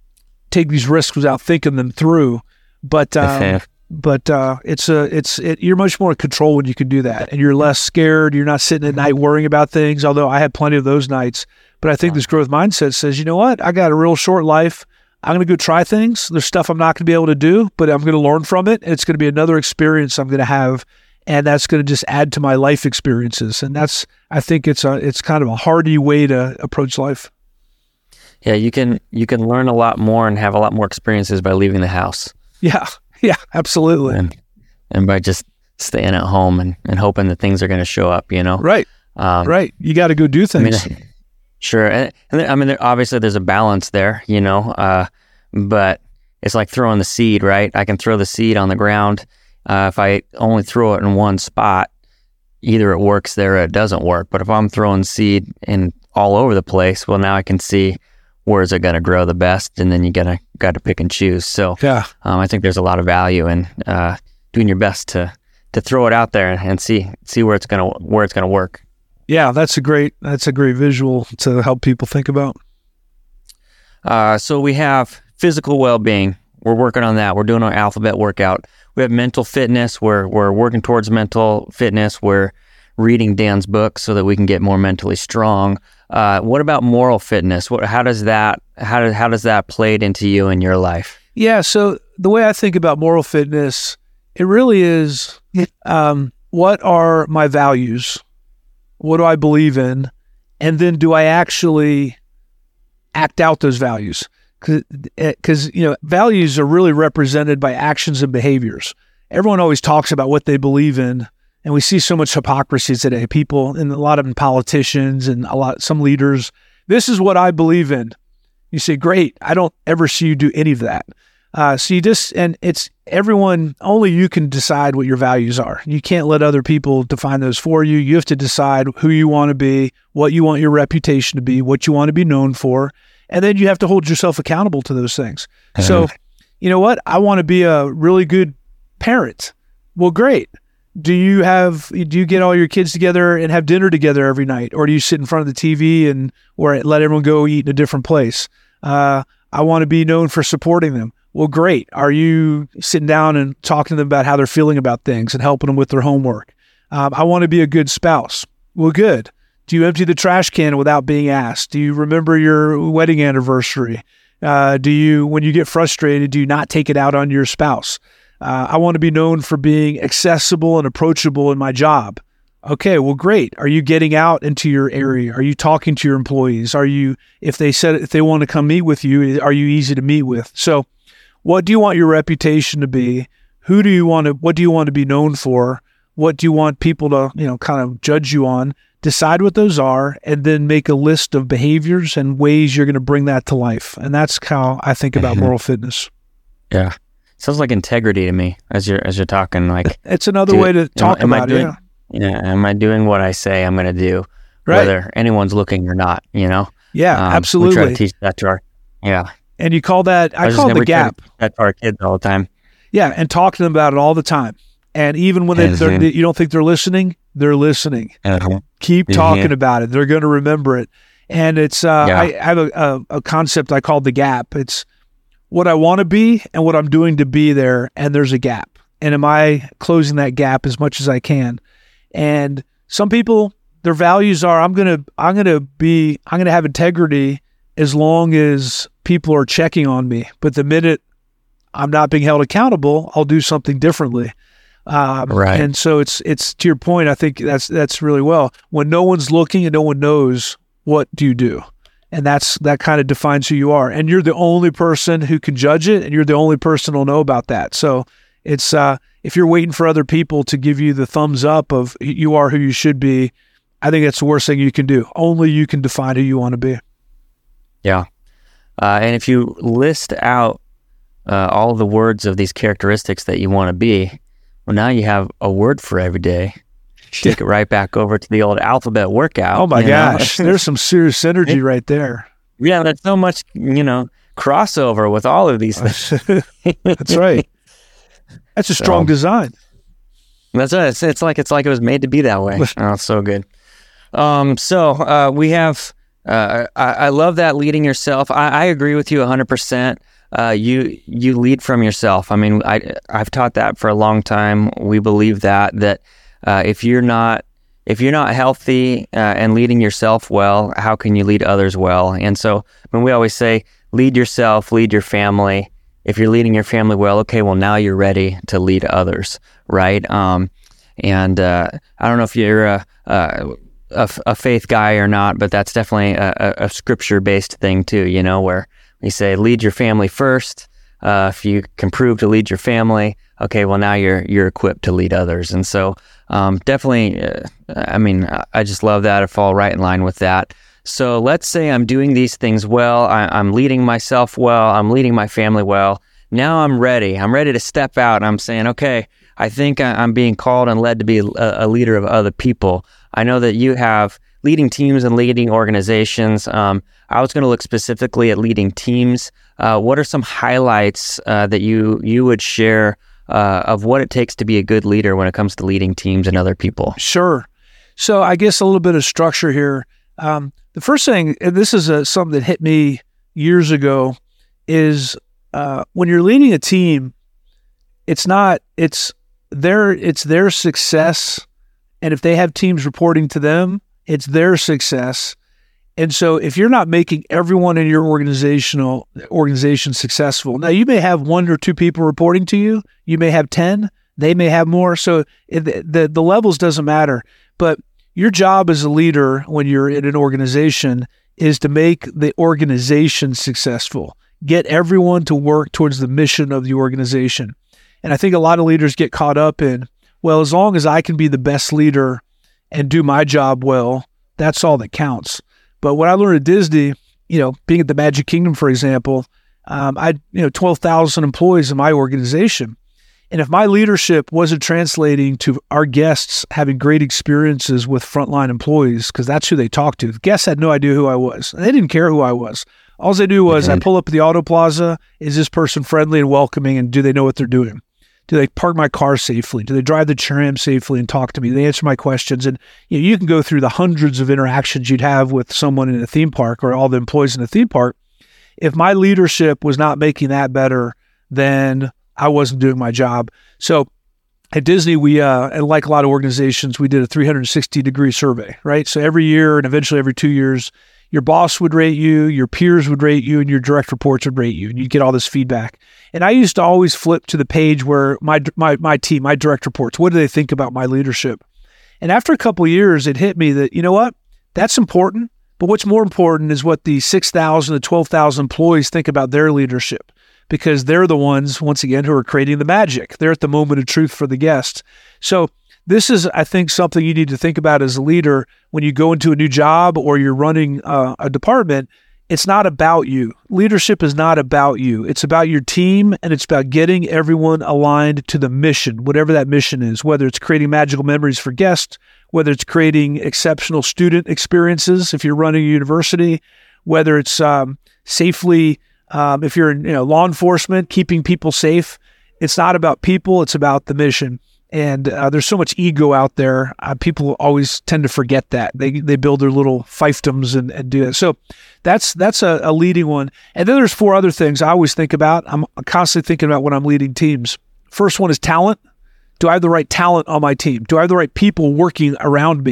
take these risks without thinking them through. But um, but uh, it's a it's it, you're much more in control when you can do that, and you're less scared. You're not sitting at night worrying about things. Although I had plenty of those nights, but I think this growth mindset says, you know what, I got a real short life. I'm going to go try things. There's stuff I'm not going to be able to do, but I'm going to learn from it. It's going to be another experience I'm going to have, and that's going to just add to my life experiences. And that's, I think it's a, it's kind of a hardy way to approach life. Yeah, you can you can learn a lot more and have a lot more experiences by leaving the house. Yeah, yeah, absolutely. And and by just staying at home and, and hoping that things are going to show up, you know? Right, um, right. You got to go do things. I mean, Sure. And, and I mean, there, obviously there's a balance there, you know, uh, but it's like throwing the seed, right? I can throw the seed on the ground. Uh, if I only throw it in one spot, either it works there or it doesn't work. But if I'm throwing seed in all over the place, well, now I can see where is it going to grow the best, and then you gotta got to pick and choose. So yeah, um, I think there's a lot of value in uh, doing your best to to throw it out there and see see where it's gonna where it's gonna work. Yeah, that's a great that's a great visual to help people think about. Uh, so we have physical well-being. We're working on that. We're doing our alphabet workout. We have mental fitness. We're we're working towards mental fitness. We're reading Dan's book so that we can get more mentally strong. Uh, what about moral fitness? What, how does that how does how does that play into you in your life? Yeah. So the way I think about moral fitness, it really is um, what are my values? What do I believe in? And then do I actually act out those values? Because, you know, values are really represented by actions and behaviors. Everyone always talks about what they believe in, and we see so much hypocrisy today. People, and a lot of them politicians and a lot, some leaders, this is what I believe in. You say, great, I don't ever see you do any of that. Uh, so you just, and it's everyone, only you can decide what your values are. You can't let other people define those for you. You have to decide who you want to be, what you want your reputation to be, what you want to be known for. And then you have to hold yourself accountable to those things. Mm-hmm. So, you know what? I want to be a really good parent. Well, great. Do you have, do you get all your kids together and have dinner together every night? Or do you sit in front of the T V and, or let everyone go eat in a different place? Uh, I want to be known for supporting them. Well, great. Are you sitting down and talking to them about how they're feeling about things and helping them with their homework? Um, I want to be a good spouse. Well, good. Do you empty the trash can without being asked? Do you remember your wedding anniversary? Uh, do you, when you get frustrated, do you not take it out on your spouse? Uh, I want to be known for being accessible and approachable in my job. Okay, well, great. Are you getting out into your area? Are you talking to your employees? Are you, if they said, if they want to come meet with you, are you easy to meet with? So what do you want your reputation to be? Who do you want to, what do you want to be known for? What do you want people to, you know, kind of judge you on? Decide what those are, and then make a list of behaviors and ways you're going to bring that to life. And that's how I think about mm-hmm. moral fitness. Yeah. Sounds like integrity to me as you're, as you're talking. Like, it's another do, way to talk am, am about doing, it. Yeah. yeah. Am I doing what I say I'm going to do, right, whether anyone's looking or not, you know? Yeah, um, absolutely. We try to teach that to our, yeah. And you call that, I, I call it the gap. That to our kids all the time. Yeah. And talk to them about it all the time. And even when they, mm-hmm. you don't think they're listening, they're listening. Mm-hmm. Keep talking mm-hmm. about it. They're going to remember it. And it's, uh, yeah. I have a, a, a concept I call the gap. It's what I want to be and what I'm doing to be there. And there's a gap. And am I closing that gap as much as I can? And some people Their values are, I'm going to, I'm going to be, I'm going to have integrity as long as people are checking on me. But the minute I'm not being held accountable, I'll do something differently. Um, right. And so it's, it's to your point. I think that's, that's really well. When no one's looking and no one knows, what do you do? And that's, that kind of defines who you are. And you're the only person who can judge it. And you're the only person who'll know about that. So it's, uh, if you're waiting for other people to give you the thumbs up of you are who you should be, I think that's the worst thing you can do. Only you can define who you want to be. Yeah. Uh, and if you list out uh, all the words of these characteristics that you want to be, well, now you have a word for every day. Take it right back over to the old alphabet workout. Oh my gosh. There's some serious synergy right there. Yeah. There's so much, you know, crossover with all of these things. That's right. That's a strong so, design. That's it. It's, it's like, it's like it was made to be that way. Oh, it's so good. Um, so, uh, we have, uh, I, I love that leading yourself. I, I agree with you a hundred percent. Uh, you, you lead from yourself. I mean, I, I've taught that for a long time. We believe that, that, Uh, if you're not if you're not healthy uh, and leading yourself well, how can you lead others well? And so when we always say, lead yourself, lead your family. If you're leading your family well, okay, well, now you're ready to lead others, right? Um, and uh, I don't know if you're a, a, a faith guy or not, but that's definitely a, a scripture-based thing too, you know, where we say, lead your family first. Uh, if you can prove to lead your family, okay, well, now you're you're equipped to lead others. And so um, definitely, uh, I mean, I just love that. I fall right in line with that. So let's say I'm doing these things well. I, I'm leading myself well. I'm leading my family well. Now I'm ready. I'm ready to step out. I'm saying, okay, I think I, I'm being called and led to be a, a leader of other people. I know that you have leading teams and leading organizations. Um, I was going to look specifically at leading teams. Uh, what are some highlights uh, that you you would share uh, of what it takes to be a good leader when it comes to leading teams and other people? Sure. So I guess a little bit of structure here. Um, the first thing, and this is a, something that hit me years ago, is uh, when you're leading a team, it's not, it's their, it's their success. And if they have teams reporting to them, it's their success. And so if you're not making everyone in your organizational organization successful, now you may have one or two people reporting to you, you may have ten, they may have more. So it, the, the levels doesn't matter, but your job as a leader when you're in an organization is to make the organization successful. Get everyone to work towards the mission of the organization. And I think a lot of leaders get caught up in, well, as long as I can be the best leader and do my job well, that's all that counts. But what I learned at Disney, you know, being at the Magic Kingdom, for example, um, I had, you know, twelve thousand employees in my organization. And if my leadership wasn't translating to our guests having great experiences with frontline employees, because that's who they talked to. The guests had no idea who I was. They didn't care who I was. All they knew was mm-hmm. I pull up at the Auto Plaza, is this person friendly and welcoming, and do they know what they're doing? Do they park my car safely? Do they drive the tram safely and talk to me? Do they answer my questions? And you know, you can go through the hundreds of interactions you'd have with someone in a theme park or all the employees in a theme park. If my leadership was not making that better, then I wasn't doing my job. So at Disney, we, uh, and like a lot of organizations, we did a three hundred sixty degree survey, right? So every year and eventually every two years, your boss would rate you, your peers would rate you, and your direct reports would rate you, and you'd get all this feedback. And I used to always flip to the page where my my my team, my direct reports, what do they think about my leadership? And after a couple of years, it hit me that, you know what, that's important, but what's more important is what the six thousand to twelve thousand employees think about their leadership, because they're the ones, once again, who are creating the magic. They're at the moment of truth for the guest. So this is, I think, something you need to think about as a leader when you go into a new job or you're running uh, a department. It's not about you. Leadership is not about you. It's about your team, and it's about getting everyone aligned to the mission, whatever that mission is, whether it's creating magical memories for guests, whether it's creating exceptional student experiences if you're running a university, whether it's um, safely, um, if you're in you know, law enforcement, keeping people safe. It's not about people. It's about the mission. And uh, there's so much ego out there. Uh, people always tend to forget that. They they build their little fiefdoms and, and do it. So that's that's a, a leading one. And then there's four other things I always think about. I'm constantly thinking about when I'm leading teams. First one is talent. Do I have the right talent on my team? Do I have the right people working around me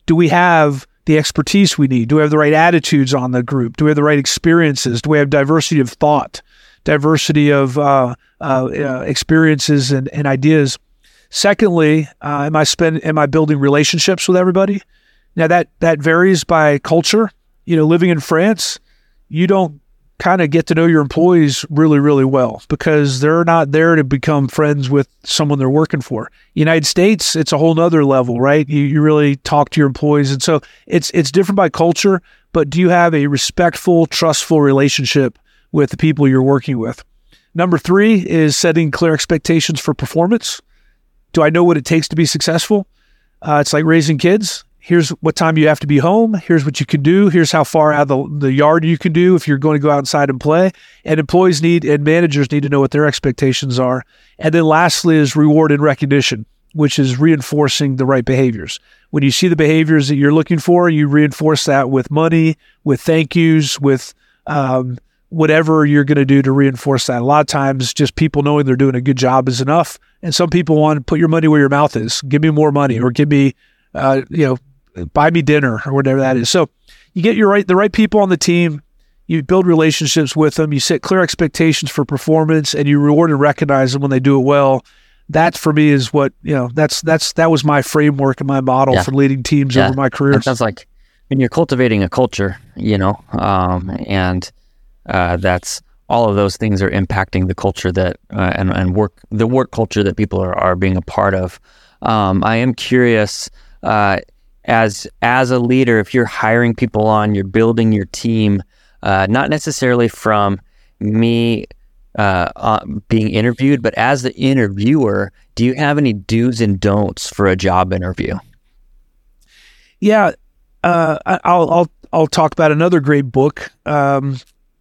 do we have the expertise we need? Do we have the right attitudes on the group? Do we have the right experiences? Do we have diversity of thought, diversity of uh, uh, uh, experiences and, and ideas? Secondly, uh, am I spend am I building relationships with everybody? Now that that varies by culture. You know, living in France, you don't kind of get to know your employees really, really well because they're not there to become friends with someone they're working for. United States, it's a whole nother level, right? You you really talk to your employees. And so it's it's different by culture, but do you have a respectful, trustful relationship with the people you're working with? Number three is setting clear expectations for performance. Do I know what it takes to be successful? Uh, it's like raising kids. Here's what time you have to be home. Here's what you can do. Here's how far out of the, the yard you can do if you're going to go outside and play. And employees need and managers need to know what their expectations are. And then lastly is reward and recognition, which is reinforcing the right behaviors. When you see the behaviors that you're looking for, you reinforce that with money, with thank yous, with um, whatever you're going to do to reinforce that. A lot of times just people knowing they're doing a good job is enough. And some people want to put your money where your mouth is. Give me more money or give me, uh, you know, buy me dinner or whatever that is. So you get your right, the right people on the team, you build relationships with them, you set clear expectations for performance, and you reward and recognize them when they do it well. That for me is what, you know, that's, that's, that was my framework and my model yeah. for leading teams yeah. over my career. It sounds like when you're cultivating a culture, you know, um, and uh, that's, all of those things are impacting the culture that, uh, and, and work, the work culture that people are, are being a part of. Um, I am curious, uh, As as a leader, if you're hiring people on, you're building your team, uh, not necessarily from me uh, uh, being interviewed, but as the interviewer, do you have any do's and don'ts for a job interview? Yeah, uh, I'll I'll I'll talk about another great book um,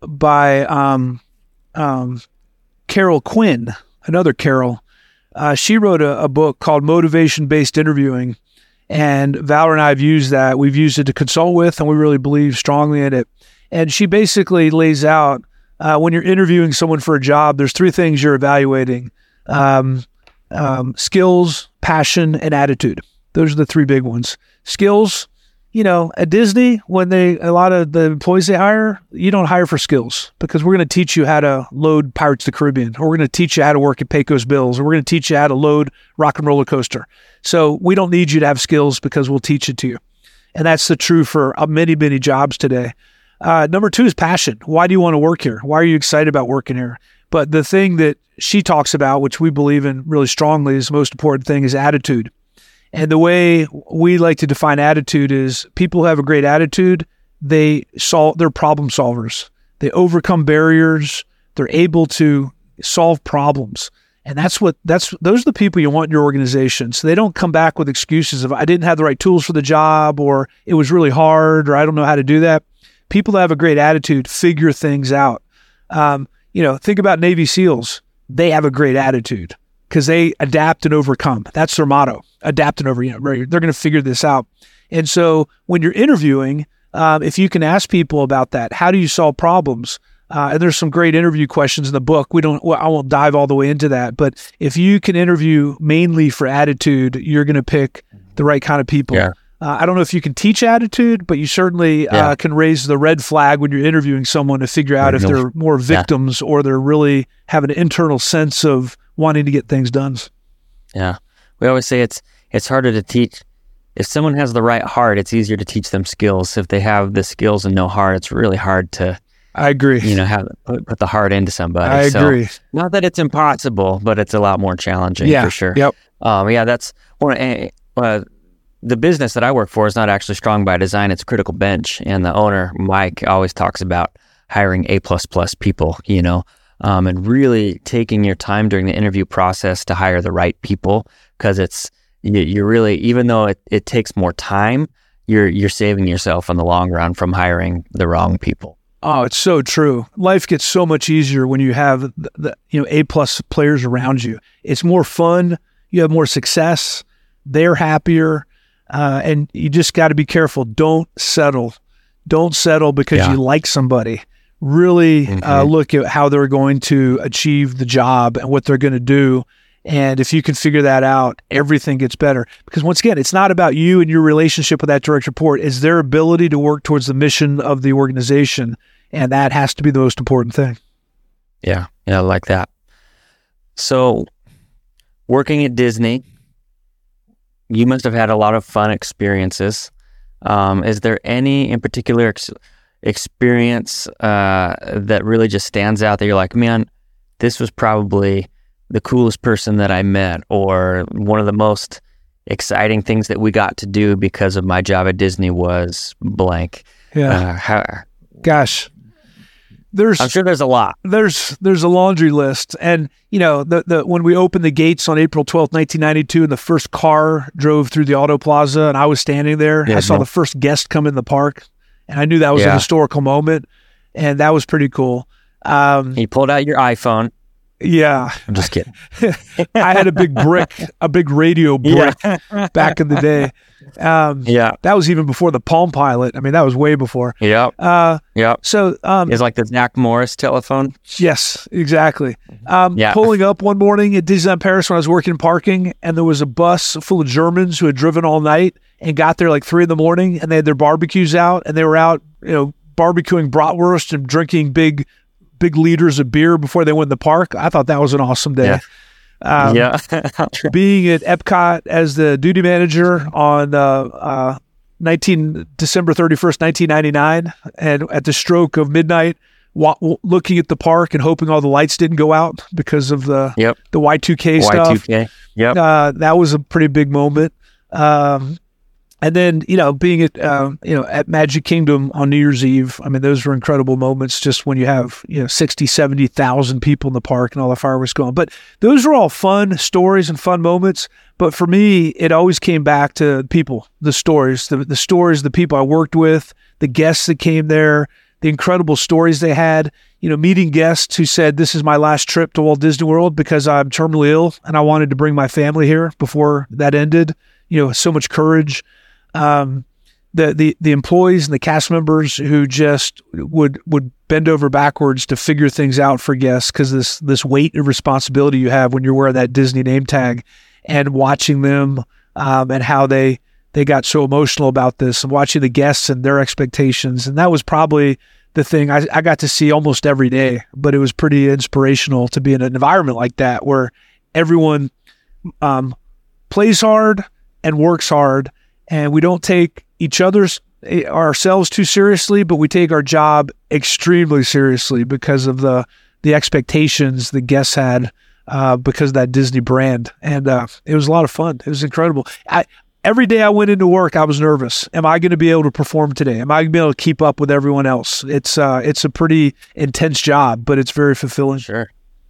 by um, um, Carol Quinn, another Carol. Uh, she wrote a, a book called Motivation-Based Interviewing. And Valor and I have used that. We've used it to consult with, and we really believe strongly in it. And she basically lays out uh, when you're interviewing someone for a job, there's three things you're evaluating: um, um, skills, passion, and attitude. Those are the three big ones. Skills, you know, at Disney, when they a lot of the employees they hire, you don't hire for skills because we're going to teach you how to load Pirates of the Caribbean, or we're going to teach you how to work at Pecos Bills, or we're going to teach you how to load Rock and Roller Coaster. So we don't need you to have skills because we'll teach it to you. And that's the true for many, many jobs today. Uh, number two is passion. Why do you want to work here? Why are you excited about working here? But the thing that she talks about, which we believe in really strongly, is the most important thing is attitude. And the way we like to define attitude is people who have a great attitude, they solve, they're problem solvers. They overcome barriers. They're able to solve problems. And that's what, that's, those are the people you want in your organization. So they don't come back with excuses of, I didn't have the right tools for the job, or it was really hard, or I don't know how to do that. People that have a great attitude figure things out. Um, you know, think about Navy SEALs. They have a great attitude because they adapt and overcome. That's their motto. Adapt and over, you know, they're going to figure this out. And so when you're interviewing, um, if you can ask people about that, how do you solve problems? Uh, and there's some great interview questions in the book. We don't, well, I won't dive all the way into that, but if you can interview mainly for attitude, you're going to pick the right kind of people. Yeah. Uh, I don't know if you can teach attitude, but you certainly yeah. uh, can raise the red flag when you're interviewing someone to figure out if they're more victims yeah. or they're really have an internal sense of wanting to get things done. Yeah. We always say it's, it's harder to teach. If someone has the right heart, it's easier to teach them skills. If they have the skills and no heart, it's really hard to, I agree. You know, have put, put the heart into somebody. I so, agree. Not that it's impossible, but it's a lot more challenging yeah. for sure. Yep. Um, yeah, that's one. Uh, the business that I work for is not actually Strong by Design. It's Critical Bench, and the owner Mike always talks about hiring A plus plus people. You know, um, and really taking your time during the interview process to hire the right people, because it's you, you're really, even though it, it takes more time, you're you're saving yourself in the long run from hiring the wrong people. Oh, it's so true. Life gets so much easier when you have the, the you know A plus players around you. It's more fun. You have more success. They're happier, uh, and you just got to be careful. Don't settle. Don't settle because yeah. you like somebody. Really mm-hmm. uh, look at how they're going to achieve the job and what they're going to do, And if you can figure that out, everything gets better. Because once again, it's not about you and your relationship with that direct report. It's their ability to work towards the mission of the organization. And that has to be the most important thing. Yeah, yeah, I like that. So working at Disney, you must have had a lot of fun experiences. Um, is there any in particular ex- experience uh, that really just stands out that you're like, man, this was probably the coolest person that I met, or one of the most exciting things that we got to do because of my job at Disney was blank? Yeah. Uh, how, Gosh, there's I'm sure there's a lot. There's there's a laundry list, and you know the the when we opened the gates on April twelfth, nineteen ninety-two, and the first car drove through the Auto Plaza, and I was standing there. Yeah, I saw no. the first guest come in the park, and I knew that was Yeah. a historical moment, and that was pretty cool. Um, You pulled out your iPhone. yeah, I'm just kidding. I had a big brick, a big radio brick back in the day. Um, Yeah. that was even before the Palm Pilot. I mean, that was way before. Yep. Uh, Yep. so um, It's like the Zach Morris telephone. Yes, exactly. Um, Yeah. Pulling up one morning at Disneyland Paris when I was working in parking, and there was a bus full of Germans who had driven all night and got there like three in the morning, and they had their barbecues out, and they were out, you know, barbecuing bratwurst and drinking big, big liters of beer before they went in the park. I thought that was an awesome day. Yeah. Um, yeah. Being at Epcot as the duty manager on uh, uh, nineteen December thirty-first, nineteen ninety-nine, and at the stroke of midnight, wa- w- looking at the park and hoping all the lights didn't go out because of the Yep. the Y two K Y two stuff. K. Yep. Uh, that was a pretty big moment. Um, and then, you know, being at, uh, you know, at Magic Kingdom on New Year's Eve, I mean, those were incredible moments just when you have, you know, sixty, seventy thousand people in the park and all the fireworks going. But those were all fun stories and fun moments. But for me, it always came back to people, the stories, the, the stories, the people I worked with, the guests that came there, the incredible stories they had, you know, meeting guests who said, this is my last trip to Walt Disney World because I'm terminally ill and I wanted to bring my family here before that ended. You know, so much courage. Um, the, the, the employees and the cast members who just would, would bend over backwards to figure things out for guests because this, this weight of responsibility you have when you're wearing that Disney name tag, and watching them um, and how they, they got so emotional about this, and watching the guests and their expectations. And that was probably the thing I, I got to see almost every day, but it was pretty inspirational to be in an environment like that where everyone um, plays hard and works hard, and we don't take each other's ourselves too seriously, but we take our job extremely seriously because of the the expectations the guests had uh, because of that Disney brand. And uh, it was a lot of fun. It was incredible. I, every day I went into work, I was nervous. Am I going to be able to perform today? Am I going to be able to keep up with everyone else? It's uh, it's a pretty intense job, but it's very fulfilling. Sure.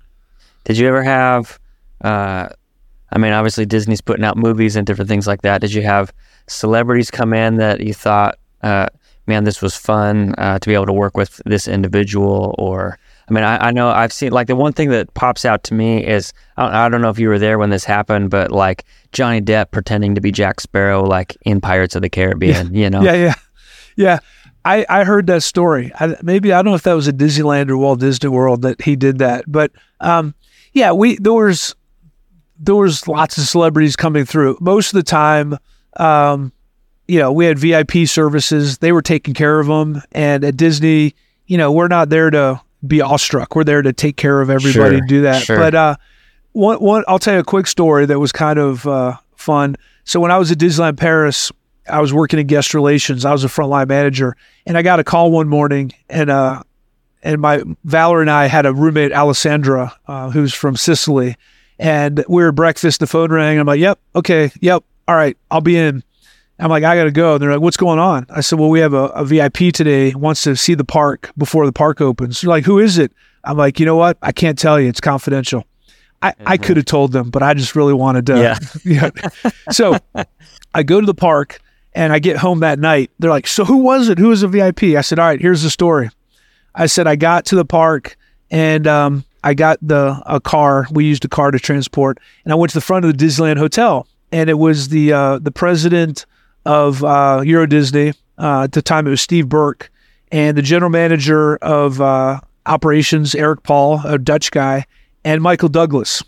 Did you ever have, uh, I mean, obviously Disney's putting out movies and different things like that. Did you have celebrities come in that you thought, uh, man, this was fun uh, to be able to work with this individual? Or, I mean, I, I know I've seen, like, the one thing that pops out to me is, I don't, I don't know if you were there when this happened, but like Johnny Depp pretending to be Jack Sparrow, like in Pirates of the Caribbean, yeah. you know? Yeah, yeah. Yeah. I, I heard that story. I, maybe, I don't know if that was at Disneyland or Walt Disney World that he did that, but um, yeah, we, there was, there was lots of celebrities coming through. Most of the time, um, you know, we had V I P services. They were taking care of them. And at Disney, you know, we're not there to be awestruck. We're there to take care of everybody, Sure, do that. sure. But uh, one, one, I'll tell you a quick story that was kind of uh, fun. So when I was at Disneyland Paris, I was working in guest relations. I was a frontline manager, and I got a call one morning, and uh, and my Valor and I had a roommate, Alessandra, uh, who's from Sicily, and we were at breakfast. The phone rang. I'm like, "Yep, okay, yep, all right, I'll be in." I'm like, "I gotta go." And they're like, "What's going on?" I said, "Well, we have a, a V I P today wants to see the park before the park opens." They're like, "Who is it?" I'm like, "You know what? I can't tell you. It's confidential." I, mm-hmm. I could have told them, but I just really wanted to. Yeah. yeah. So I go to the park. And I get home that night. They're like, "So who was it? Who was a V I P?" I said, "All right, here's the story." I said, I got to the park and um, I got the a car. We used a car to transport. And I went to the front of the Disneyland Hotel. And it was the uh, the president of uh, Euro Disney. Uh, at the time, it was Steve Burke. And the general manager of uh, operations, Eric Paul, a Dutch guy, and Michael Douglas.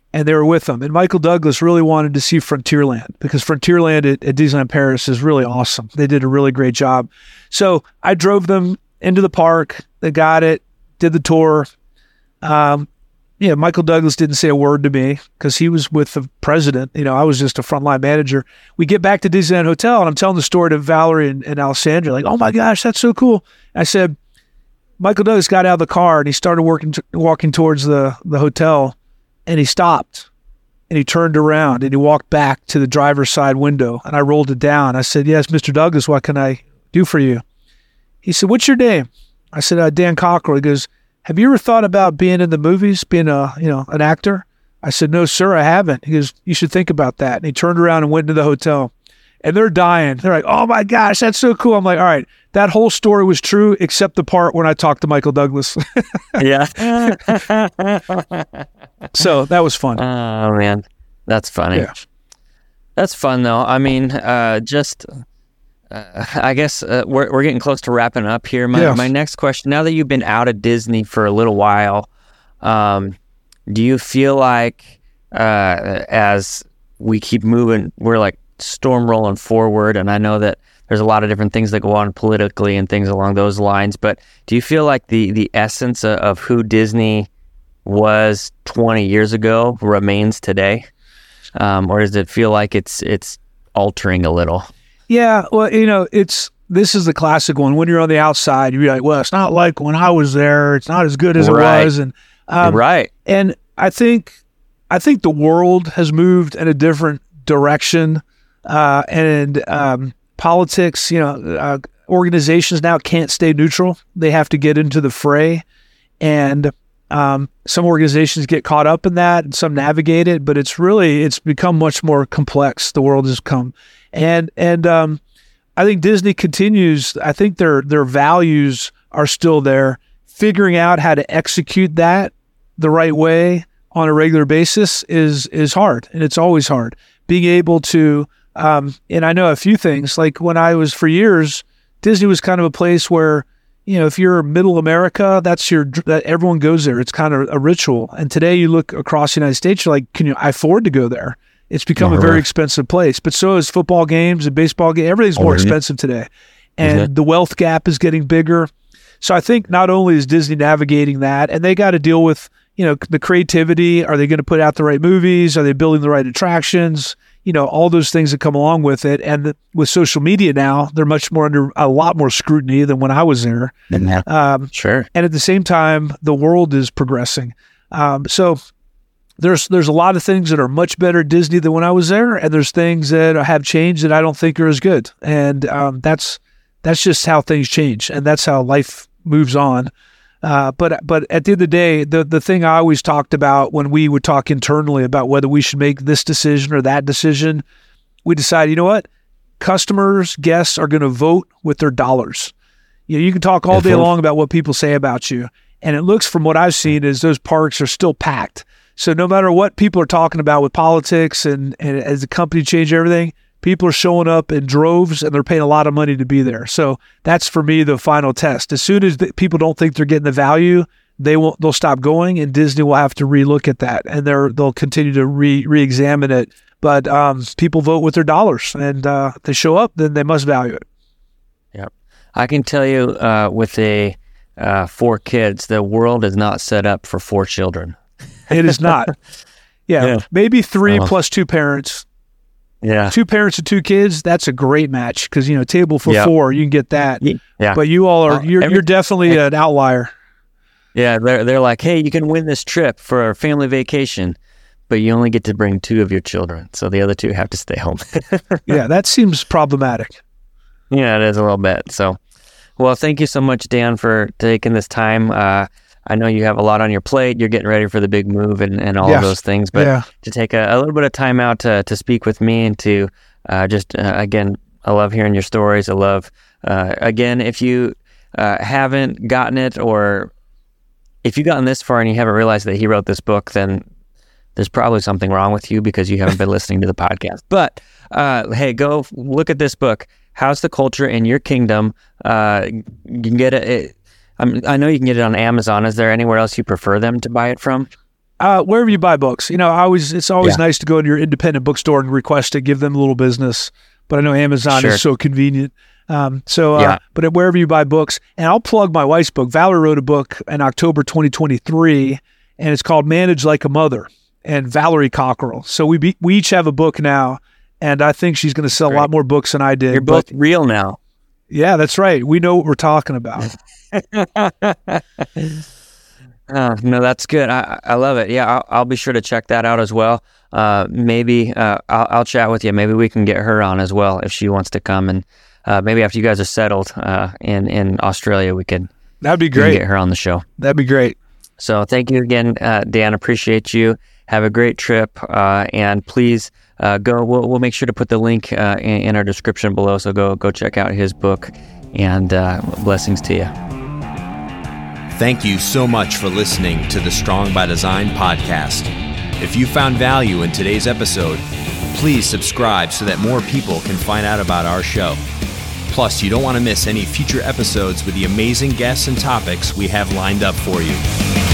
and they were with them. And Michael Douglas really wanted to see Frontierland because Frontierland at, at Disneyland Paris is really awesome. They did a really great job. So I drove them into the park. They got it, did the tour. Um, yeah, Michael Douglas didn't say a word to me because he was with the president. You know, I was just a frontline manager. We get back to Disneyland Hotel, and I'm telling the story to Valerie and, and Alessandra, like, oh my gosh, that's so cool. I said, Michael Douglas got out of the car and he started working, t- walking towards the, the hotel, and he stopped and he turned around and he walked back to the driver's side window, and I rolled it down. I said, yes, Mister Douglas, what can I do for you? He said, what's your name? I said, uh, Dan Cockrell. He goes, have you ever thought about being in the movies, being a, you know, an actor? I said, no, sir, I haven't. He goes, you should think about that. And he turned around and went into the hotel, and they're dying. They're like, oh my gosh, that's so cool. I'm like, all right, that whole story was true except the part when I talked to Michael Douglas. Yeah. So that was fun. Oh man, that's funny. Yeah. That's fun though. I mean, uh, just, uh, I guess uh, we're we're getting close to wrapping up here. My Yeah. my next question: now that you've been out of Disney for a little while, um, do you feel like uh, as we keep moving, we're like storm rolling forward? And I know that there's a lot of different things that go on politically and things along those lines. But do you feel like the the essence of, of who Disney was twenty years ago remains today? Um, or does it feel like it's it's altering a little? Yeah, well, you know, it's this is the classic one. When you're on the outside, you're like, well, it's not like when I was there. It's not as good as Right. it was. And um, Right. And I think I think the world has moved in a different direction, uh, and um, politics. You know, uh, organizations now can't stay neutral; they have to get into the fray, and um, some organizations get caught up in that, and some navigate it. But it's really it's become much more complex. The world has come, and and um, I think Disney continues. I think their their values are still there. Figuring out how to execute that the right way on a regular basis is is hard, and it's always hard. Being able to, um, and I know a few things, like when I was for years, Disney was kind of a place where, you know, if you're middle America, that's your, that everyone goes there. It's kind of a ritual. And today you look across the United States, you're like, can you afford to go there? It's become a very expensive place, but so is football games and baseball games. Everything's more expensive today. And Mm-hmm. the wealth gap is getting bigger. So I think not only is Disney navigating that, and they got to deal with, you know, the creativity. Are they going to put out the right movies? Are they building the right attractions? You know, all those things that come along with it. And the, with social media now, they're much more under a lot more scrutiny than when I was there. Um, Sure. and at the same time, the world is progressing. Um, so there's there's a lot of things that are much better at Disney than when I was there, and there's things that have changed that I don't think are as good. And um, that's that's just how things change, and that's how life moves on. Uh, but but at the end of the day, the the thing I always talked about when we would talk internally about whether we should make this decision or that decision, we decided, you know what, customers, guests are going to vote with their dollars. You know, you can talk all day long about what people say about you, and it looks from what I've seen is those parks are still packed. So no matter what people are talking about with politics and, and as the company changed everything, people are showing up in droves and they're paying a lot of money to be there. So that's for me the final test. As soon as the, people don't think they're getting the value, they won't. They'll stop going, and Disney will have to relook at that, and they're they'll continue to re re-examine it. But um, people vote with their dollars, and uh, if they show up, then they must value it. Yep. I can tell you, uh, with a uh, four kids, the world is not set up for four children. It is not. Yeah, Yeah. maybe three Oh. plus two parents. Yeah. Two parents and two kids, that's a great match because, you know, table for Yep. four, you can get that. Yeah. But you all are, Uh, you're, every- you're definitely an outlier. Yeah. They're, they're like, hey, you can win this trip for a family vacation, but you only get to bring two of your children. So the other two have to stay home. Yeah, that seems problematic. Yeah, it is a little bit. So, well, thank you so much, Dan, for taking this time. Uh, I know you have a lot on your plate. You're getting ready for the big move and, and all Yeah. of those things. But Yeah. to take a, a little bit of time out to, to speak with me and to uh, just, uh, again, I love hearing your stories. I love, uh, again, if you uh, haven't gotten it, or if you've gotten this far and you haven't realized that he wrote this book, then there's probably something wrong with you because you haven't been listening to the podcast. But uh, hey, go look at this book. How's the Culture in Your Kingdom? Uh, you can get it. it I'm, I know you can get it on Amazon. Is there anywhere else you prefer them to buy it from? Uh, wherever you buy books, you know, I always it's always Yeah. nice to go to your independent bookstore and request it, give them a little business. But I know Amazon Sure. is so convenient. Um, so, uh, Yeah. but wherever you buy books, and I'll plug my wife's book. Valerie wrote a book in October twenty twenty-three, and it's called Manage Like a Mother, and Valerie Cockrell. So we be, we each have a book now, and I think she's going to sell Great. a lot more books than I did. You're but- both real now. yeah, that's right. We know what we're talking about. Oh, no, that's good. I, I love it. Yeah, I'll, I'll be sure to check that out as well. Uh, maybe uh, I'll, I'll chat with you. Maybe we can get her on as well if she wants to come. And uh, maybe after you guys are settled uh, in, in Australia, we could That'd be we can great. get her on the show. That'd be great. So thank you again, uh, Dan. Appreciate you. Have a great trip. Uh, and please uh, go. We'll, we'll make sure to put the link uh, in, in our description below. So go go check out his book. And uh, blessings to you. Thank you so much for listening to the Strong by Design podcast. If you found value in today's episode, please subscribe so that more people can find out about our show. Plus, you don't want to miss any future episodes with the amazing guests and topics we have lined up for you.